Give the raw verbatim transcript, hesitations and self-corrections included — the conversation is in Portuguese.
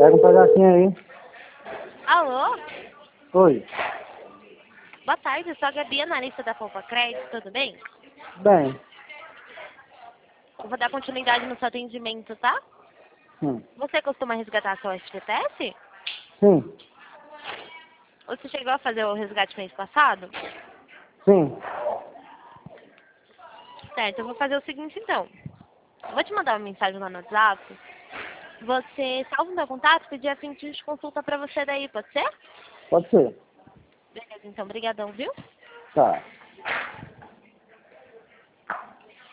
Pega um pedacinho aí. Alô? Oi. Boa tarde, eu sou a Gabi, analista da Poupa Crédito, tudo bem? Bem. Eu vou dar continuidade no seu atendimento, tá? Sim. Você costuma resgatar seu F G T S? Sim. Você chegou a fazer o resgate mês passado? Sim. Certo, eu vou fazer o seguinte então. Eu vou te mandar uma mensagem lá no WhatsApp. Você salva o meu contato, pedir a fim de consulta pra você daí, pode ser? Pode ser. Beleza, então, brigadão, viu? Tá.